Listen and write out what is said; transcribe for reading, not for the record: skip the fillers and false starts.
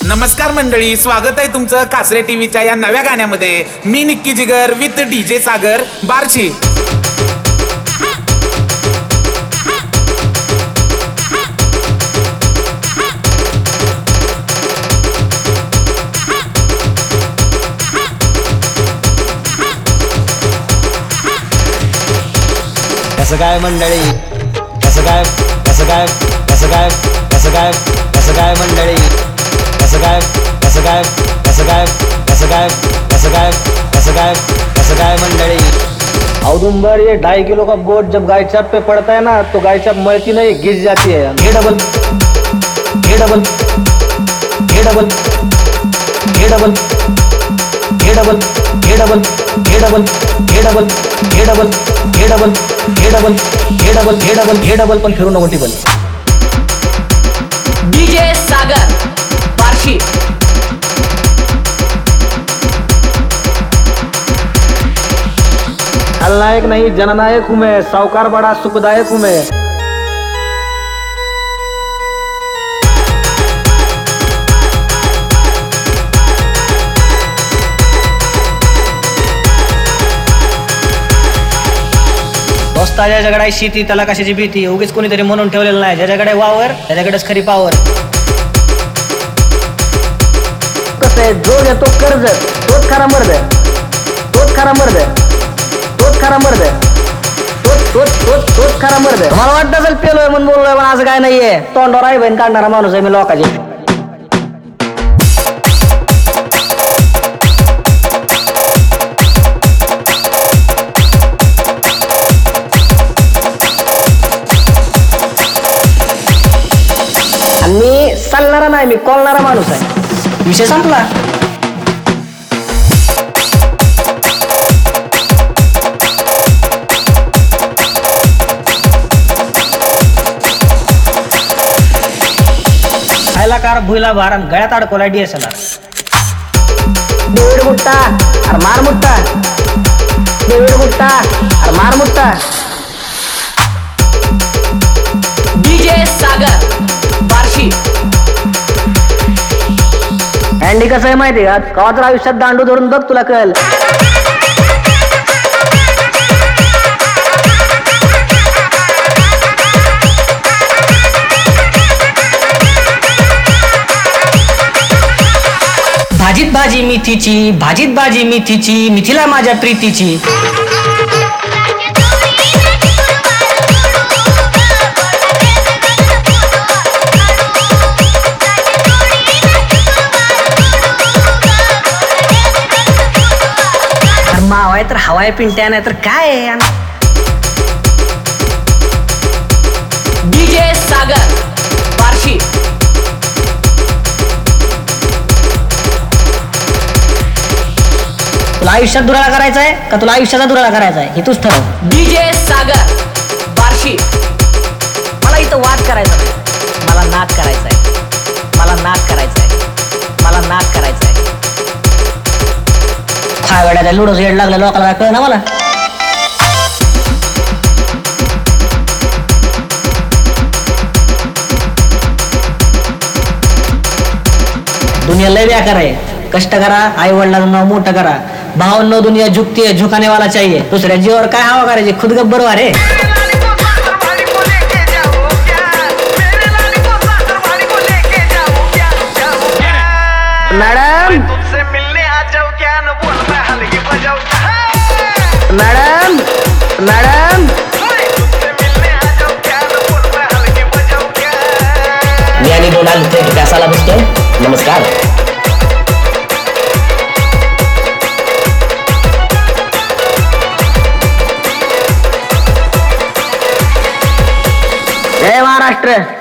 नमस्कार मंडळी, स्वागत आहे तुमचं कासरे टीव्हीच्या या नव्या गाण्यामध्ये. मी निक्की जिगर विथ डीजे सागर बार्शी. कसं काय मंडळी, कसं काय कसं काय कसं काय कसं काय कसं काय मंडळी, कसं काय कसं काय कसं काय कसं काय कसं काय कसं काय कसं काय मंडळी. औदुंबर ये 2.5 किलो का बोझ जब गाय चाप पे पड़ता है ना तो गाय चाप मरती नहीं, गिर जाती है. ये डबल ये डबल ये डबल ये डबल ये डबल ये डबल ये डबल ये डबल ये डबल ये डबल ये डबल ये डबल ये डबल ये डबल पण फिरू नको टिबल. डीजे सागर बार्शी. खलनायक नहीं जननायक हूँ मैं, साहूकार बड़ा सुखदायक हूँ मैं. दोस्ता ज्याच्याकडे शेती त्याला कशाची भीती, उगीच कोणीतरी म्हणून ठेवलेलं नाही. ज्याच्याकडे वावर त्याच्याकडेच खरी पावर. कसं आहे, जो घेतो कर्ज तोच खरा मर्द आहे, तोच खरा मर्द आहे, तोच खरा मर्द आहे, तोच खरा मर्द आहे. मला वाटतं असेल पेलोय म्हणून बोललोय, पण असं काय नाहीये. तोंडावर आई बहीण काढणारा माणूस आहे मी लोकांची. मी चालणारा नाही, मी कॉलणारा माणूस आहे. विषय संपला. खायला कार भुईला भार गळ्यात अडकवला DSLR. डेविड मुट्टा अरे मार मुट्टा, डेविड मुट्टा अरे मार मुट्टा. डीजे सागर बार्शी. अँडी कसं आहे माहिती का, कवा तर आयुष्यात दांडू धरून बघ तुला कळेल. भाजीत भाजी मेथीची, भाजीत भाजी मेथीची, मिथिला माझ्या प्रीतीची. माव आहे तर हवाय पिंट्या नाही तर काय आहे. डीजे सागर बार्शी. तुला आयुष्यात दुराळा करायचा आहे का तुला आयुष्याचा दुराळा करायचा आहे हे तूच ठरव. डीजे सागर बार्शी. मला इथं वाद करायचा नाही, मला नाद करायचा आहे, मला नाद करायचा आहे, मला नाद करायचा आहे. हा वेळा लुडोच हेड लागल्या लोकांना कळ ना मला. दुनिया लय बेकार आहे. कष्ट करा, आई वडिलांचं नाव मोठं करा. भावांनो दुनिया झुकती है, झुकाने वाला चाहिए. दुसऱ्या जीवावर काय हवा करायची, खुद गब्बर वारे. मॅडम मॅडम मॅडम मी आणि डोनाल्ड ट्रम्प प्यासाला बसतोय. नमस्कार. जय महाराष्ट्र.